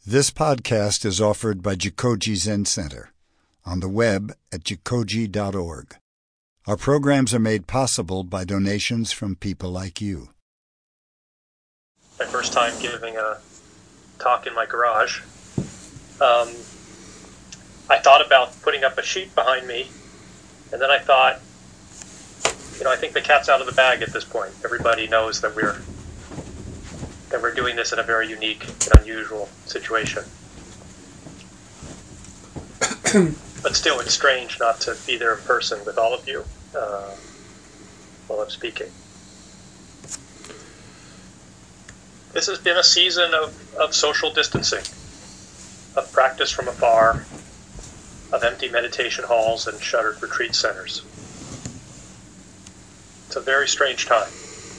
This podcast is offered by Jikoji Zen Center on the web at jikoji.org. Our programs are made possible by donations from people like you. My first time giving a talk in my garage, I thought about putting up a sheet behind me, and then I thought, I think the cat's out of the bag at this point. Everybody knows that we're doing this in a very unique and unusual situation. But still, it's strange not to be there in person with all of you while I'm speaking. This has been a season of social distancing, of practice from afar, of empty meditation halls and shuttered retreat centers. It's a very strange time.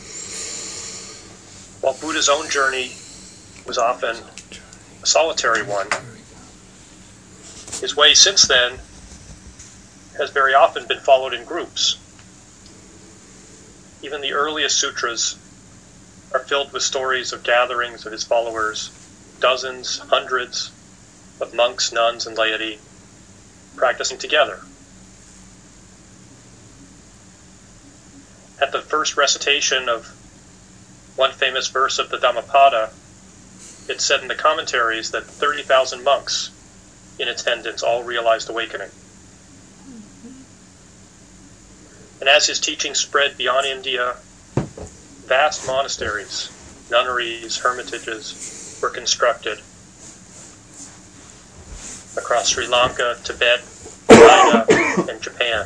While Buddha's own journey was often a solitary one, his way since then has very often been followed in groups. Even the earliest sutras are filled with stories of gatherings of his followers, dozens, hundreds of monks, nuns, and laity practicing together. At the first recitation of one famous verse of the Dhammapada, it said in the commentaries that 30,000 monks in attendance all realized awakening. And as his teaching spread beyond India, vast monasteries, nunneries, hermitages were constructed across Sri Lanka, Tibet, China, and Japan.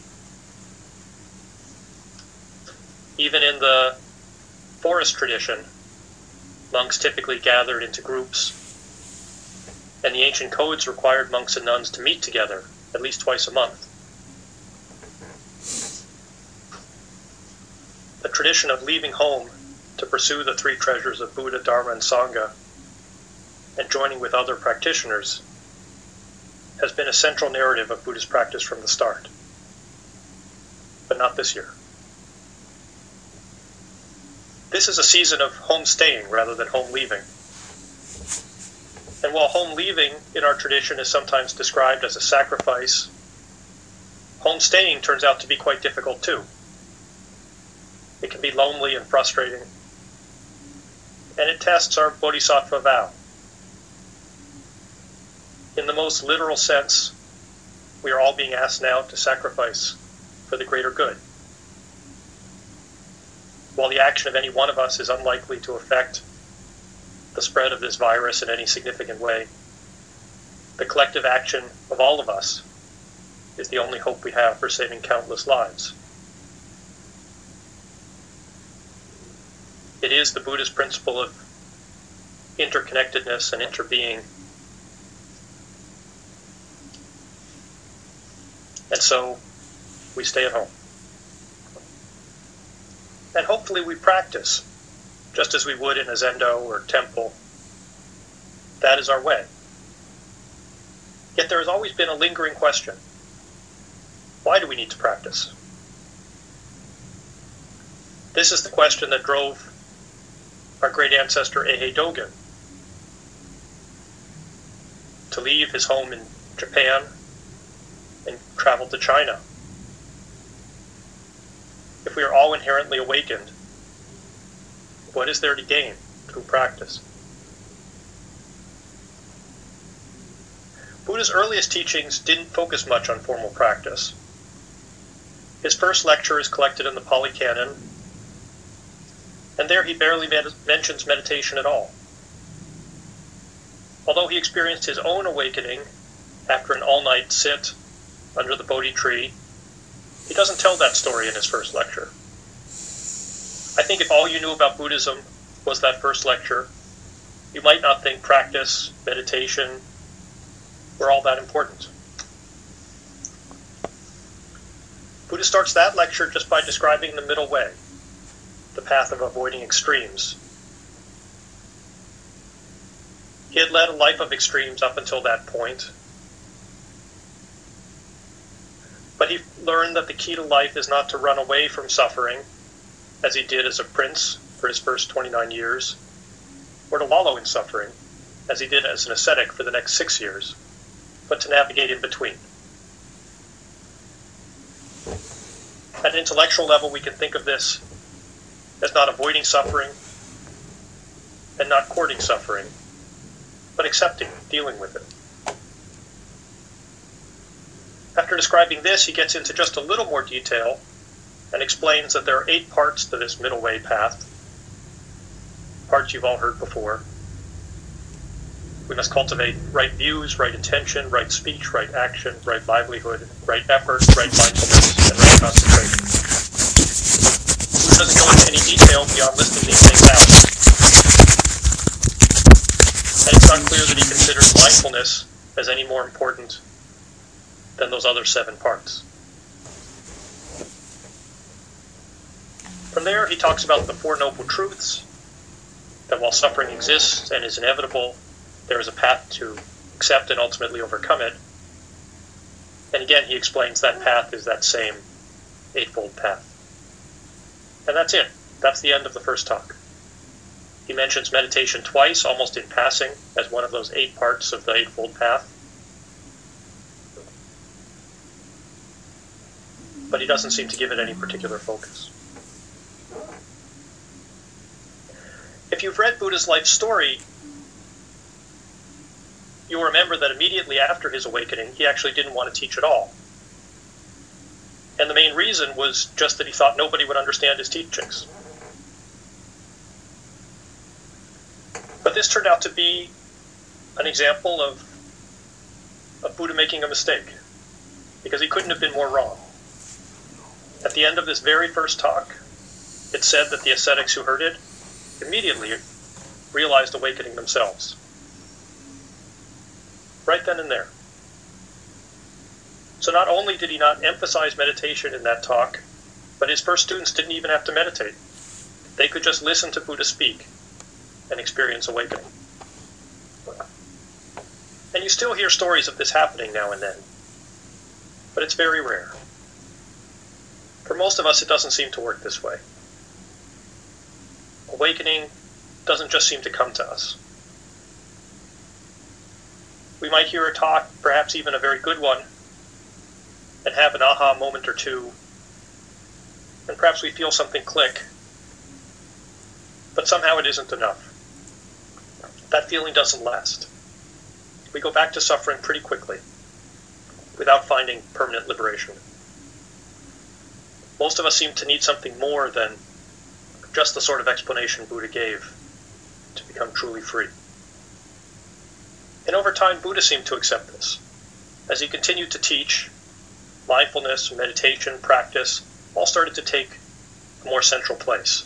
Even in the forest tradition, monks typically gathered into groups, and the ancient codes required monks and nuns to meet together at least twice a month. The tradition of leaving home to pursue the three treasures of Buddha, Dharma, and Sangha, and joining with other practitioners, has been a central narrative of Buddhist practice from the start. But not this year. This is a season of home staying rather than home leaving. And while home leaving in our tradition is sometimes described as a sacrifice, home staying turns out to be quite difficult too. It can be lonely and frustrating, and it tests our bodhisattva vow. In the most literal sense, we are all being asked now to sacrifice for the greater good. While the action of any one of us is unlikely to affect the spread of this virus in any significant way, the collective action of all of us is the only hope we have for saving countless lives. It is the Buddhist principle of interconnectedness and interbeing. And so we stay at home. And hopefully we practice, just as we would in a zendo or temple. That is our way. Yet there has always been a lingering question. Why do we need to practice? This is the question that drove our great ancestor Eihei Dogen to leave his home in Japan and travel to China. If we are all inherently awakened, what is there to gain through practice? Buddha's earliest teachings didn't focus much on formal practice. His first lecture is collected in the Pali Canon, and there he barely mentions meditation at all. Although he experienced his own awakening after an all-night sit under the Bodhi tree, he doesn't tell that story in his first lecture. I think if all you knew about Buddhism was that first lecture, you might not think practice, meditation, were all that important. Buddha starts that lecture just by describing the middle way, the path of avoiding extremes. He had led a life of extremes up until that point, but he learned that the key to life is not to run away from suffering, as he did as a prince for his first 29 years, or to wallow in suffering, as he did as an ascetic for the next 6 years, but to navigate in between. At an intellectual level, we can think of this as not avoiding suffering and not courting suffering, but accepting, dealing with it. After describing this, he gets into just a little more detail and explains that there are 8 parts to this middle way path, parts you've all heard before. We must cultivate right views, right intention, right speech, right action, right livelihood, right effort, right mindfulness, and right concentration. He doesn't go into any detail beyond listing these things out. And it's not clear that he considers mindfulness as any more important than those other 7 parts. From there, he talks about the 4 noble truths, that while suffering exists and is inevitable, there is a path to accept and ultimately overcome it. And again, he explains that path is that same Eightfold Path. And that's it. That's the end of the first talk. He mentions meditation twice, almost in passing, as one of those 8 parts of the Eightfold Path. But he doesn't seem to give it any particular focus. If you've read Buddha's life story, you'll remember that immediately after his awakening, he actually didn't want to teach at all. And the main reason was just that he thought nobody would understand his teachings. But this turned out to be an example of Buddha making a mistake, because he couldn't have been more wrong. At the end of this very first talk, it said that the ascetics who heard it immediately realized awakening themselves. Right then and there. So not only did he not emphasize meditation in that talk, but his first students didn't even have to meditate. They could just listen to Buddha speak and experience awakening. And you still hear stories of this happening now and then, but it's very rare. For most of us, it doesn't seem to work this way. Awakening doesn't just seem to come to us. We might hear a talk, perhaps even a very good one, and have an aha moment or two, and perhaps we feel something click, but somehow it isn't enough. That feeling doesn't last. We go back to suffering pretty quickly, without finding permanent liberation. Most of us seem to need something more than just the sort of explanation Buddha gave to become truly free. And over time, Buddha seemed to accept this. As he continued to teach, mindfulness, meditation, practice, all started to take a more central place.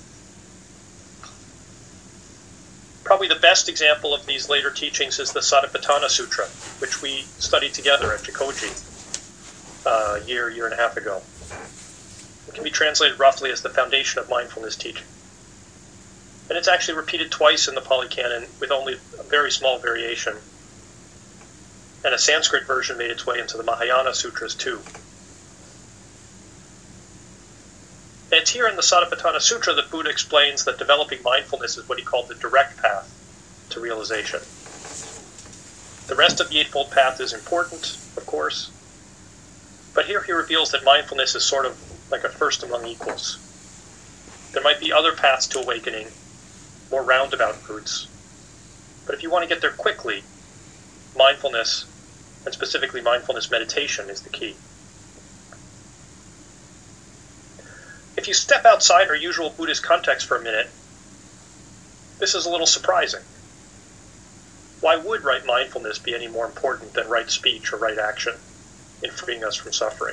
Probably the best example of these later teachings is the Satipatthana Sutra, which we studied together at Jikoji a year and a half ago. It can be translated roughly as the foundation of mindfulness teaching. And it's actually repeated twice in the Pali Canon with only a very small variation. And a Sanskrit version made its way into the Mahayana Sutras too. And it's here in the Satipatthana Sutra that Buddha explains that developing mindfulness is what he called the direct path to realization. The rest of the Eightfold Path is important, of course, but here he reveals that mindfulness is sort of like a first among equals. There might be other paths to awakening, more roundabout routes, but if you want to get there quickly, mindfulness, and specifically mindfulness meditation, is the key. If you step outside our usual Buddhist context for a minute, this is a little surprising. Why would right mindfulness be any more important than right speech or right action in freeing us from suffering?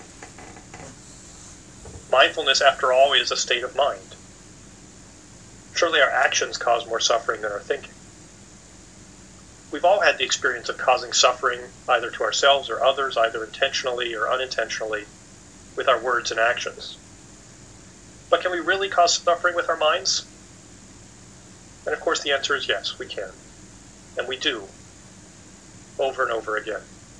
Mindfulness, after all, is a state of mind. Surely our actions cause more suffering than our thinking. We've all had the experience of causing suffering, either to ourselves or others, either intentionally or unintentionally, with our words and actions. But can we really cause suffering with our minds? And of course the answer is yes, we can. And we do. Over and over again.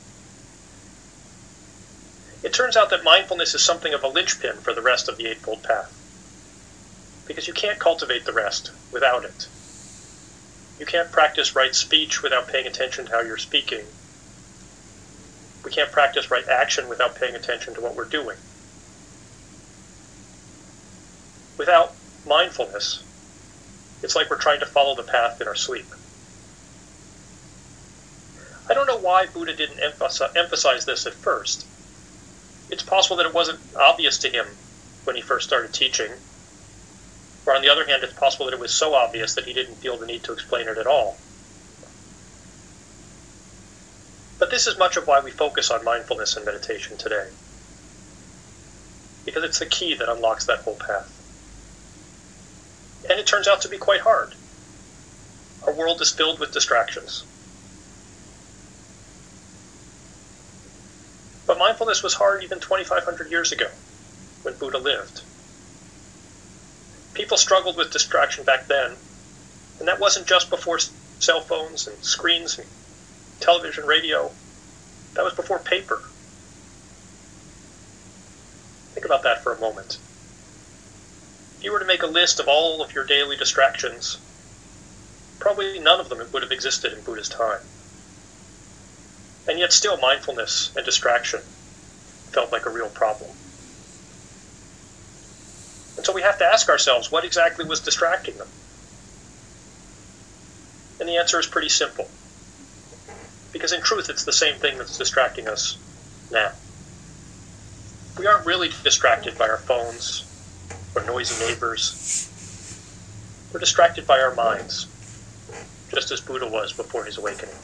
It turns out that mindfulness is something of a linchpin for the rest of the Eightfold Path. Because you can't cultivate the rest without it. You can't practice right speech without paying attention to how you're speaking. We can't practice right action without paying attention to what we're doing. Without mindfulness, it's like we're trying to follow the path in our sleep. I don't know why Buddha didn't emphasize this at first. It's possible that it wasn't obvious to him when he first started teaching. Or on the other hand, it's possible that it was so obvious that he didn't feel the need to explain it at all. But this is much of why we focus on mindfulness and meditation today. Because it's the key that unlocks that whole path. And it turns out to be quite hard. Our world is filled with distractions. But mindfulness was hard even 2,500 years ago, when Buddha lived. People struggled with distraction back then, and that wasn't just before cell phones and screens and television, radio. That was before paper. Think about that for a moment. If you were to make a list of all of your daily distractions, probably none of them would have existed in Buddha's time. And yet still mindfulness and distraction felt like a real problem. And so we have to ask ourselves, what exactly was distracting them? And the answer is pretty simple. Because in truth, it's the same thing that's distracting us now. We aren't really distracted by our phones or noisy neighbors. We're distracted by our minds, just as Buddha was before his awakening.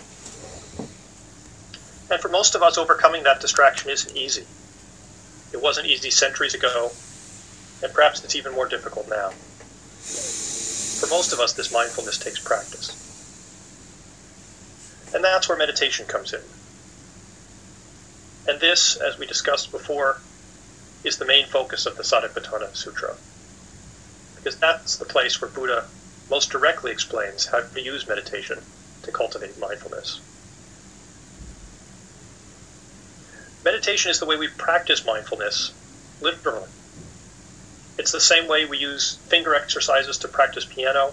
And for most of us, overcoming that distraction isn't easy. It wasn't easy centuries ago, and perhaps it's even more difficult now. For most of us, this mindfulness takes practice. And that's where meditation comes in. And this, as we discussed before, is the main focus of the Satipatthana Sutra. Because that's the place where Buddha most directly explains how to use meditation to cultivate mindfulness. Meditation is the way we practice mindfulness, literally. It's the same way we use finger exercises to practice piano.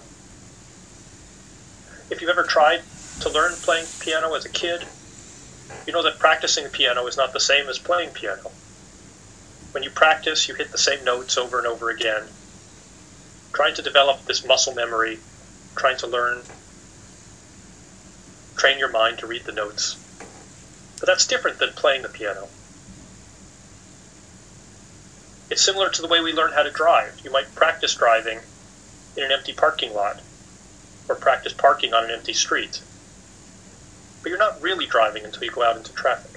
If you've ever tried to learn playing piano as a kid, you know that practicing the piano is not the same as playing piano. When you practice, you hit the same notes over and over again, trying to develop this muscle memory, trying to learn, train your mind to read the notes. But that's different than playing the piano. It's similar to the way we learn how to drive. You might practice driving in an empty parking lot, or practice parking on an empty street. But you're not really driving until you go out into traffic.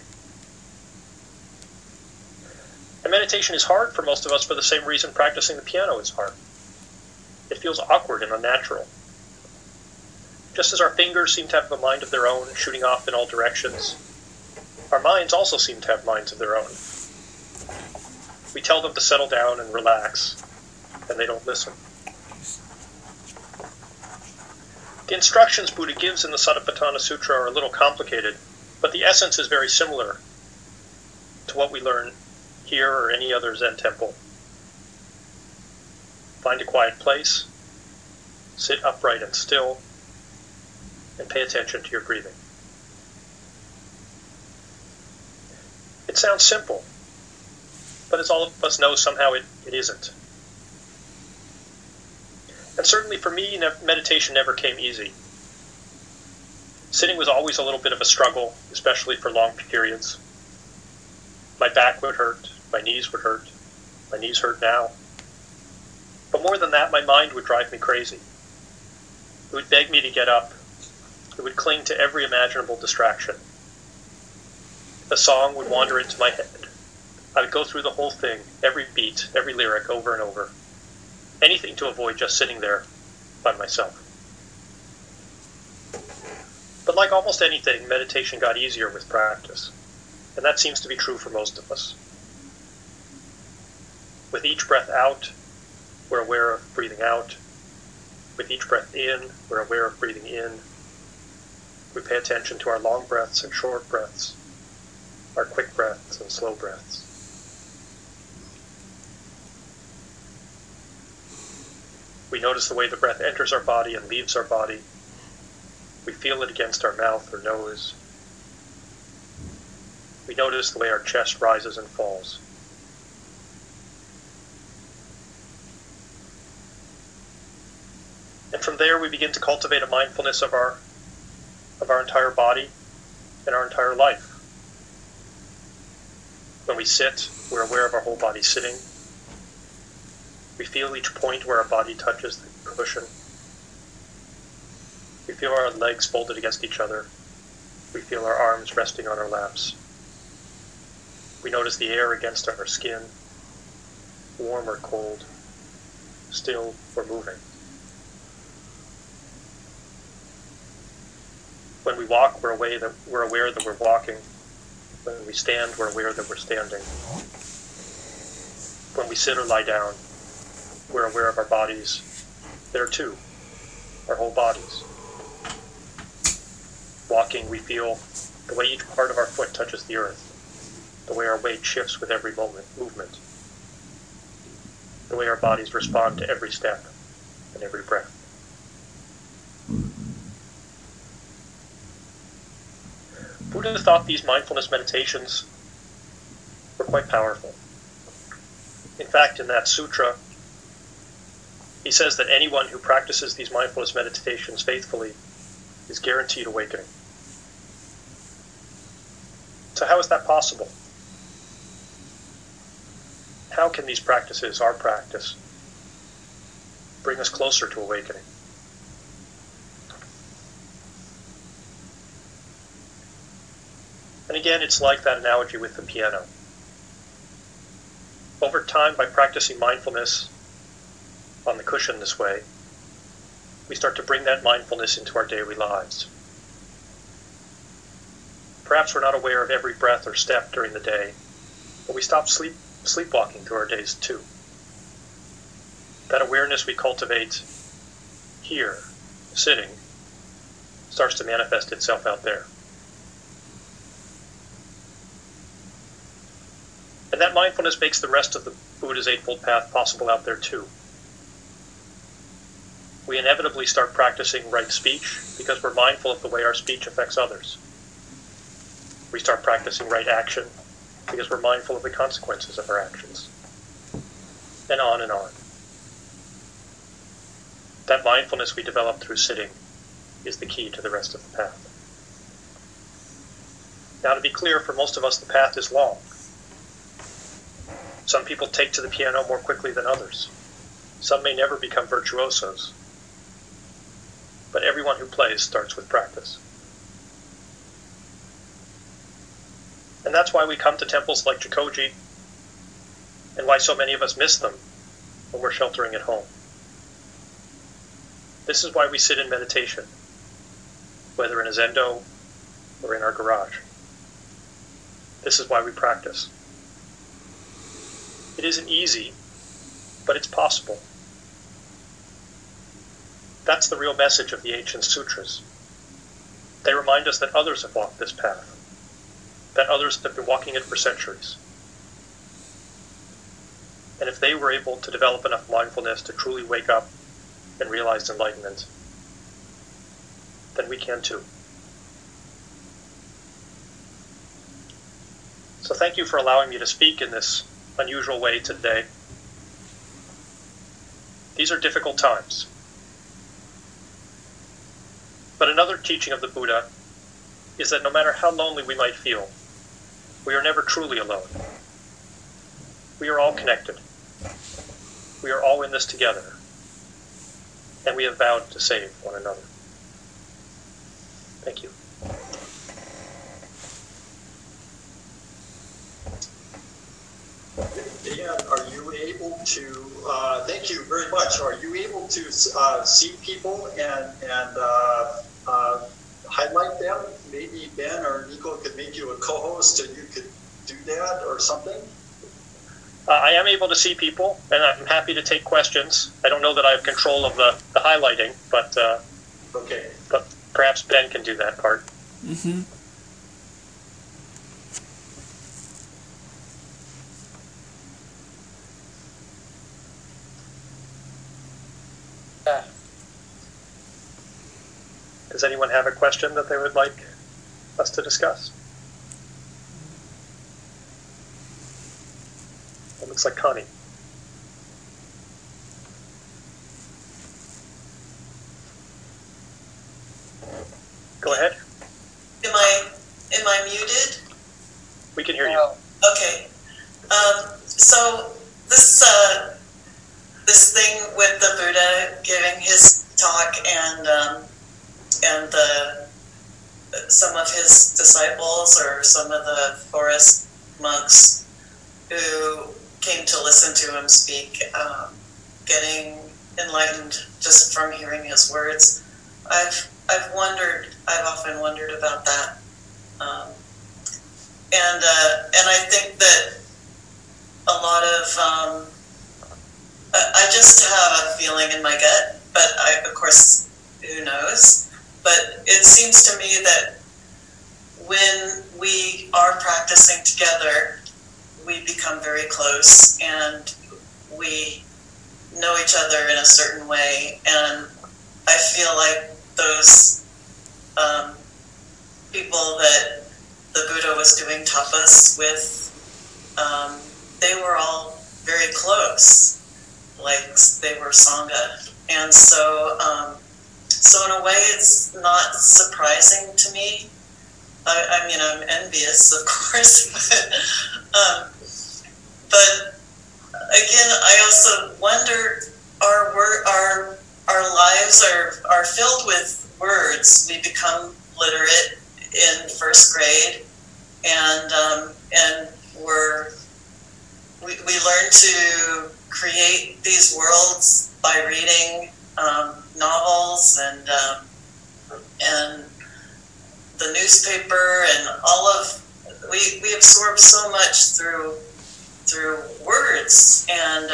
And meditation is hard for most of us for the same reason practicing the piano is hard. It feels awkward and unnatural. Just as our fingers seem to have a mind of their own, shooting off in all directions, our minds also seem to have minds of their own. We tell them to settle down and relax, and they don't listen. The instructions Buddha gives in the Satipatthana Sutra are a little complicated, but the essence is very similar to what we learn here or any other Zen temple. Find a quiet place, sit upright and still, and pay attention to your breathing. It sounds simple, but as all of us know, somehow it isn't. And certainly for me, meditation never came easy. Sitting was always a little bit of a struggle, especially for long periods. My back would hurt, my knees would hurt, my knees hurt now. But more than that, my mind would drive me crazy. It would beg me to get up. It would cling to every imaginable distraction. A song would wander into my head. I would go through the whole thing, every beat, every lyric, over and over. Anything to avoid just sitting there by myself. But like almost anything, meditation got easier with practice. And that seems to be true for most of us. With each breath out, we're aware of breathing out. With each breath in, we're aware of breathing in. We pay attention to our long breaths and short breaths, our quick breaths and slow breaths. We notice the way the breath enters our body and leaves our body, We feel it against our mouth or nose. We notice the way our chest rises and falls. And from there, we begin to cultivate a mindfulness of our entire body and our entire life. When we sit, we're aware of our whole body sitting. We feel each point where our body touches the cushion. We feel our legs folded against each other. We feel our arms resting on our laps. We notice the air against our skin, warm or cold, still or moving. When we walk, we're aware that we're walking. When we stand, we're aware that we're standing. When we sit or lie down, we're aware of our bodies. There too, our whole bodies. Walking, we feel the way each part of our foot touches the earth, the way our weight shifts with every movement, the way our bodies respond to every step and every breath. Buddha thought these mindfulness meditations were quite powerful. In fact, in that sutra, he says that anyone who practices these mindfulness meditations faithfully is guaranteed awakening. So how is that possible? How can these practices, our practice, bring us closer to awakening? And again, it's like that analogy with the piano. Over time, by practicing mindfulness on the cushion this way, we start to bring that mindfulness into our daily lives. Perhaps we're not aware of every breath or step during the day, but we stop sleepwalking through our days too. That awareness we cultivate here, sitting, starts to manifest itself out there. And that mindfulness makes the rest of the Buddha's Eightfold Path possible out there too. We inevitably start practicing right speech because we're mindful of the way our speech affects others. We start practicing right action because we're mindful of the consequences of our actions. And on and on. That mindfulness we develop through sitting is the key to the rest of the path. Now, to be clear, for most of us, the path is long. Some people take to the piano more quickly than others. Some may never become virtuosos. But everyone who plays starts with practice. And that's why we come to temples like Jikoji, and why so many of us miss them when we're sheltering at home. This is why we sit in meditation, whether in a zendo or in our garage. This is why we practice. It isn't easy, but it's possible. That's the real message of the ancient sutras. They remind us that others have walked this path, that others have been walking it for centuries. And if they were able to develop enough mindfulness to truly wake up and realize enlightenment, then we can too. So thank you for allowing me to speak in this unusual way today. These are difficult times. But another teaching of the Buddha is that no matter how lonely we might feel, we are never truly alone. We are all connected. We are all in this together. And we have vowed to save one another. Thank you. Dan, are you able to, thank you very much. Are you able to see people and highlight them? Maybe Ben or Nico could make you a co-host and you could do that or something? I am able to see people, and I'm happy to take questions. I don't know that I have control of the highlighting, but okay. But perhaps Ben can do that part. Mm-hmm. Does anyone have a question that they would like us to discuss? It looks like Connie. Go ahead. Am I muted? We can hear you. Okay. So this thing with the Buddha giving his talk and some of his disciples or some of the forest monks who came to listen to him speak, getting enlightened just from hearing his words. I've often wondered about that, and I think that a lot of I just have a feeling in my gut, but of course, who knows? But it seems to me that when we are practicing together, we become very close and we know each other in a certain way. And I feel like those people that the Buddha was doing tapas with, they were all very close, like they were Sangha. And so in a way, it's not surprising to me. I mean, I'm envious, of course, but again, I also wonder, our lives are filled with words. We become literate in first grade, and we learn to create these worlds by reading novels and the newspaper and all of we absorb so much through words and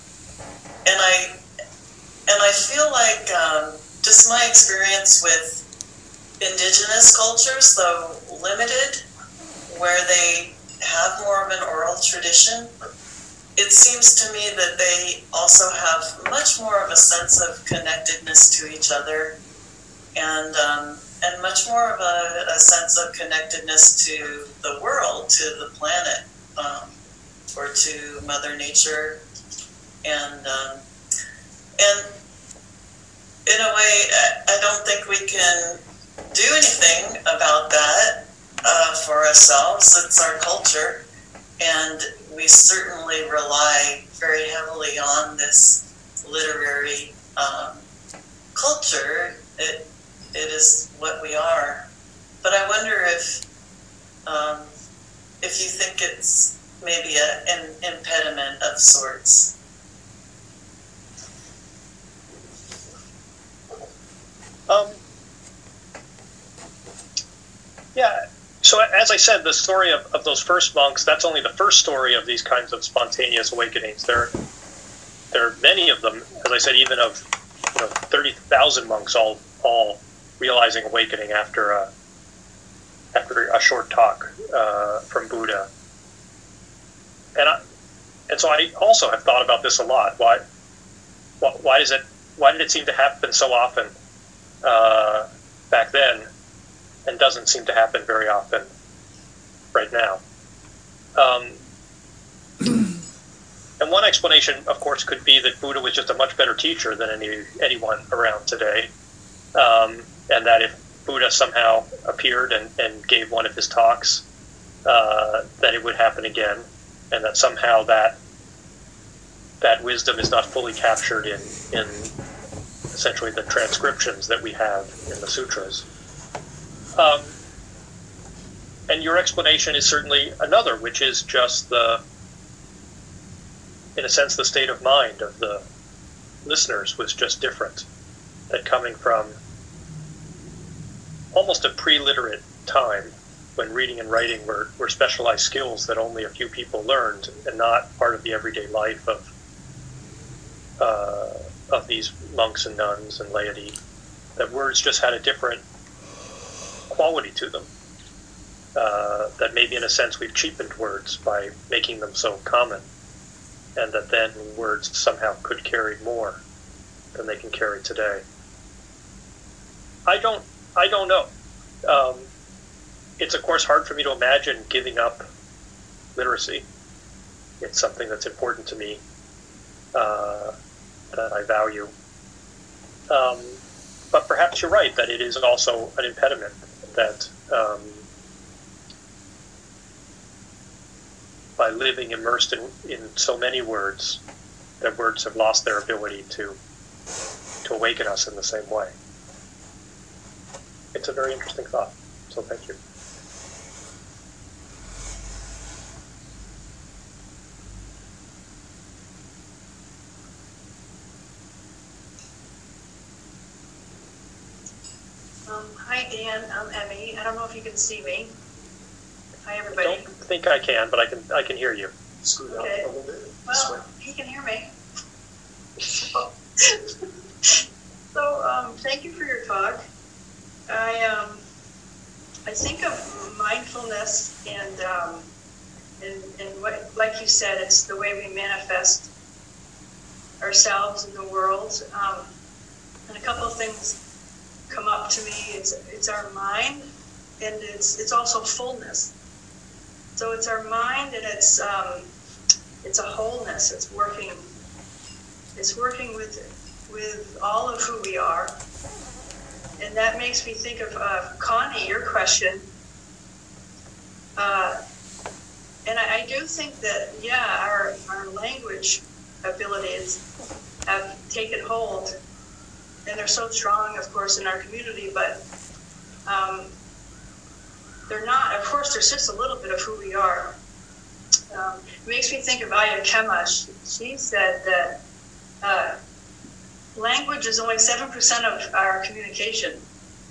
I feel like just my experience with indigenous cultures, though limited, where they have more of an oral tradition, it seems to me that they also have much more of a sense of connectedness to each other and much more of a sense of connectedness to the world, to the planet, or to Mother Nature, and in a way, I don't think we can do anything about that for ourselves. It's our culture, and we certainly rely very heavily on this literary culture. It is what we are. But I wonder if you think it's maybe an impediment of sorts. Yeah, so as I said, the story of those first monks, that's only the first story of these kinds of spontaneous awakenings. There are many of them, as I said, even of 30,000 monks all realizing awakening after a short talk from Buddha. And so I also have thought about this a lot. Why did it seem to happen so often back then, and doesn't seem to happen very often right now? And one explanation, of course, could be that Buddha was just a much better teacher than anyone around today, and that if Buddha somehow appeared and gave one of his talks, that it would happen again, and that somehow that wisdom is not fully captured in essentially the transcriptions that we have in the sutras. And your explanation is certainly another, which is just in a sense, the state of mind of the listeners was just different. That coming from almost a pre-literate time, when reading and writing were specialized skills that only a few people learned, and not part of the everyday life of these monks and nuns and laity, that words just had a different quality to them. That maybe in a sense we've cheapened words by making them so common, and that then words somehow could carry more than they can carry today. I don't I don't know. It's, of course, hard for me to imagine giving up literacy. It's something that's important to me, that I value. But perhaps you're right that it is also an impediment, that by living immersed in so many words, that words have lost their ability to awaken us in the same way. It's a very interesting thought, so thank you. Hi, Dan. I'm Emmy. I don't know if you can see me. Hi, I everybody. don't think I can, but I can hear you. Scoot out Okay. a little bit. Well, he can hear me. So, thank you for your talk. I think of mindfulness and what, like you said, it's the way we manifest ourselves in the world. And a couple of things come up to me. It's our mind, and it's also fullness. So it's our mind, and it's a wholeness. It's working with all of who we are, and that makes me think of Connie, your question. And I do think that our language abilities have taken hold. And they're so strong, of course, in our community, but they're not. Of course, there's just a little bit of who we are. It makes me think of Aya Kema. She said that language is only 7% of our communication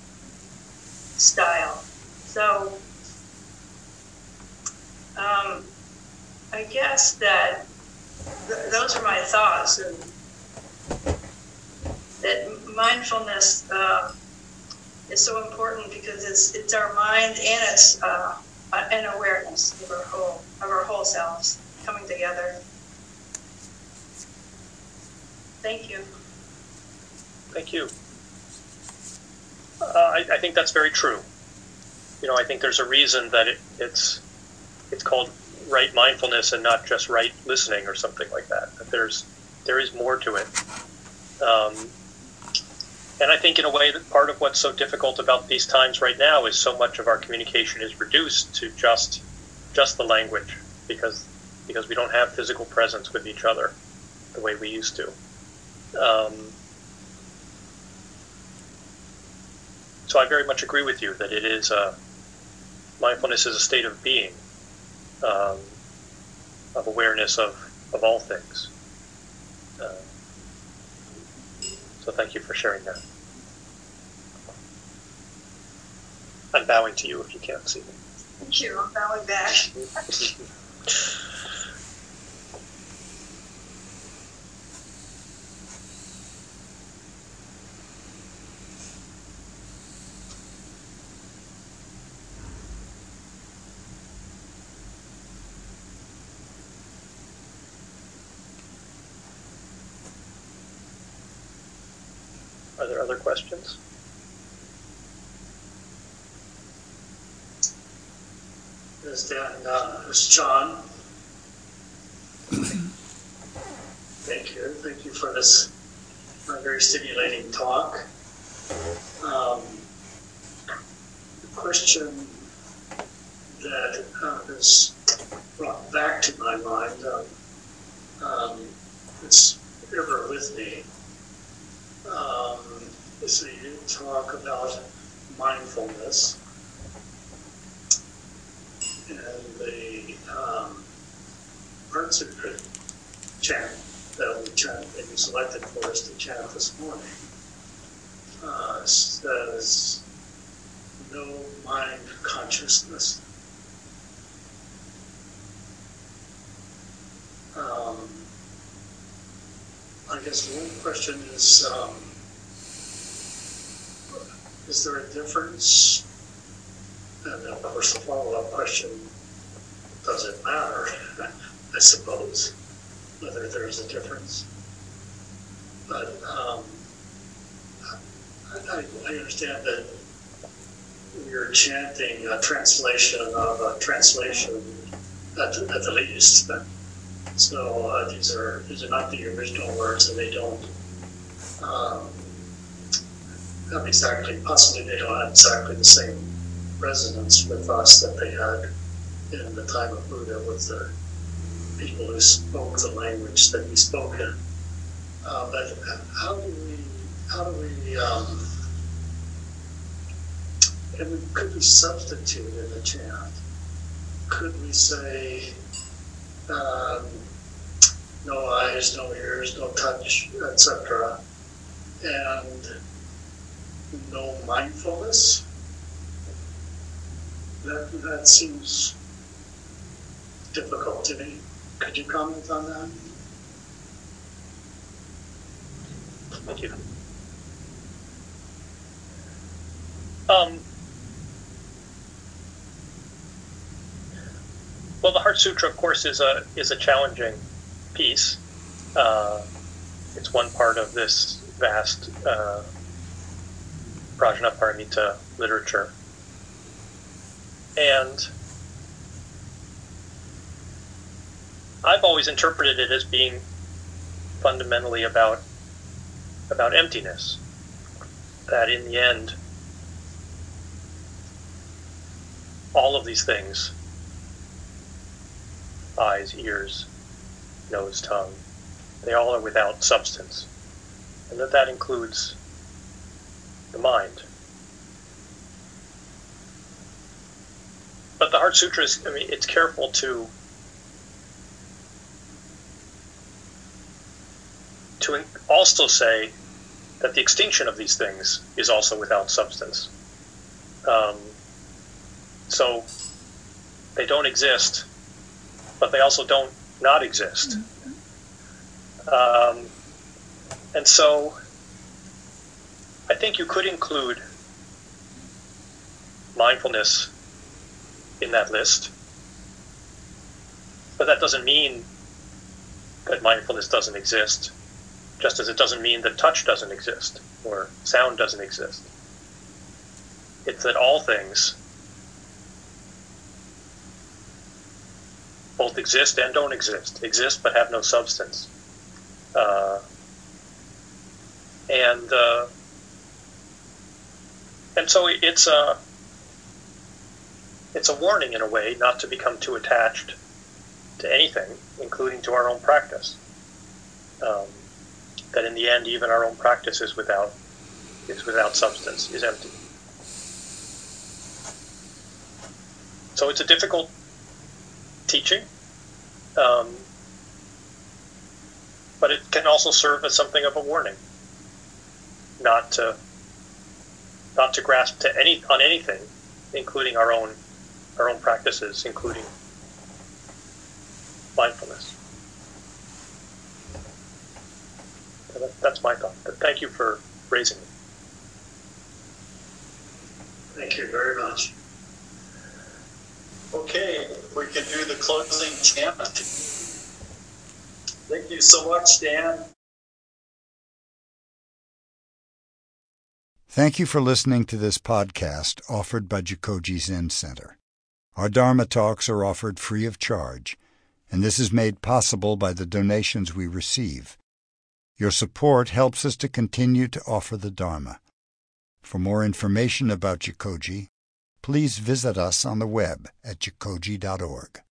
style. So I guess that those are my thoughts. And that mindfulness is so important because it's our mind and it's an awareness of our whole selves coming together. Thank you. Thank you. I think that's very true. I think there's a reason that it's called right mindfulness and not just right listening or something like that. That there is more to it. And I think in a way that part of what's so difficult about these times right now is so much of our communication is reduced to just the language because we don't have physical presence with each other the way we used to. So I very much agree with you that it is mindfulness is a state of being, of awareness of all things. So thank you for sharing that. I'm bowing to you if you can't see me. Thank you. I'm bowing back. Are there other questions? Yes, Dan. It's John. Thank you. Thank you for this very stimulating talk. The question that is brought back to my mind, it's ever with me. So you talk about mindfulness and the parts of the chant that you selected for us to chant this morning says no mind consciousness. I guess one question is there a difference? And then, of course, the follow-up question, does it matter, I suppose, whether there's a difference? But I understand that we're chanting a translation of a translation at the least. So these are not the original words, and they don't have exactly, possibly they don't have exactly the same resonance with us that they had in the time of Buddha with the people who spoke the language that he spoke in. But how do we could we substitute in the chant? Could we say no eyes, no ears, no touch, etc., and no mindfulness? That seems difficult to me. Could you comment on that? Thank you. Well, the Heart Sutra, of course, is a challenging piece. It's one part of this vast Prajnaparamita literature, and I've always interpreted it as being fundamentally about emptiness. That in the end, all of these things, eyes, ears, nose, tongue, they all are without substance. And that includes the mind. But the Heart Sutra is, it's careful to also say that the extinction of these things is also without substance. So they don't exist, but they also don't not exist. And so I think you could include mindfulness in that list, but that doesn't mean that mindfulness doesn't exist, just as it doesn't mean that touch doesn't exist or sound doesn't exist. It's that all things both exist and don't exist but have no substance. And so it's a warning in a way not to become too attached to anything, including to our own practice. That in the end, even our own practice is without substance, is empty. So it's a difficult teaching, but it can also serve as something of a warning, not to grasp on anything, including our own practices, including mindfulness. So that's my thought. But thank you for raising it. Thank you very much. Okay, we can do the closing chant. Thank you so much, Dan. Thank you for listening to this podcast offered by Jikoji Zen Center. Our Dharma talks are offered free of charge, and this is made possible by the donations we receive. Your support helps us to continue to offer the Dharma. For more information about Jikoji, please visit us on the web at jikoji.org.